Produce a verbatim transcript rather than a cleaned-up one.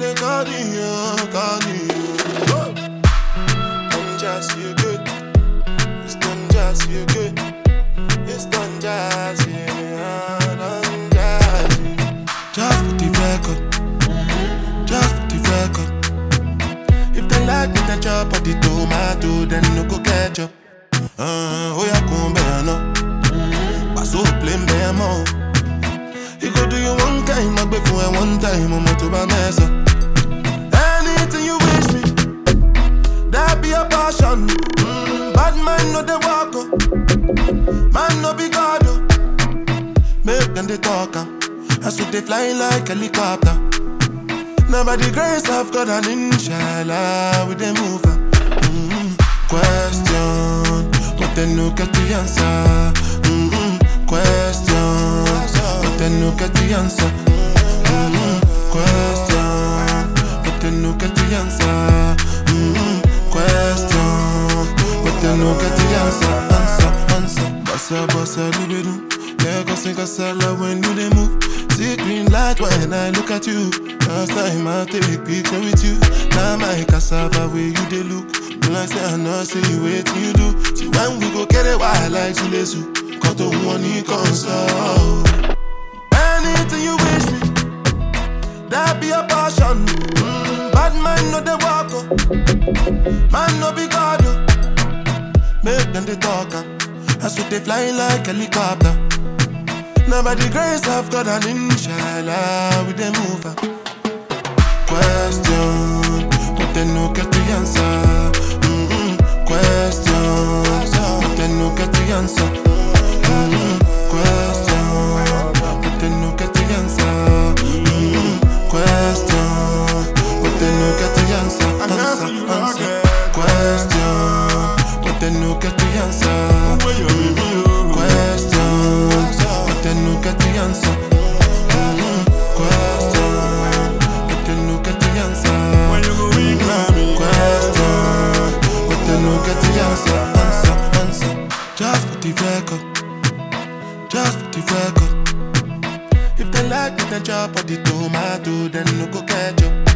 they call you, call you. Don't just you good. It's done just you good. It's done just yeah, done just you. Just for the record, just for the record. If they like me, then chop up the tomato, then no go ketchup. Uh, oh yeah, come bear no. Pass up plain bear more. You go do you one time, I beg for one time, I'm to my mess up. Anything you wish me, that be a passion. Mm, bad man no they walk up, man no be God. Make them they talk up, as if they fly like helicopter. Now by the grace of God and inshallah, we they move up. Mm-hmm. Question, but they no get the answer. Mm-hmm. Question, but they no get the answer. Mm-hmm. Question, but they no get the answer. Mm-hmm. Question, but they no get the answer. Answer, answer. Bossa, bossa, libido. Yeah, go sing a salad when you they move. See green light when I look at you. Last time I take picture with you. Now my cassava where you they look. When I say I know, say you wait till you do. See when we go get it wild like Chilesu. Got to one you console. Anything you wish me, that be a passion. Mm, bad man no they walk up, man no be God. Make them they talk up, as if they fly like helicopter. Now by the grace of God and inshallah, we they move up. Question, but they no get the answer. Mm-mm. Question, but they no get the answer. Mm-mm. Question, but they no get the answer. Mm-mm. Question, but they no get the answer. Answer, answer. Question, but they no get the answer. Mm-mm. Question, but they no get the answer. Mm-mm. Question, but they no get the answer. Mm-mm. Question, but they no get the answer. Answer, answer. Just for the record, just for the record. If they like me, then chop up the tomato, then no go ketchup.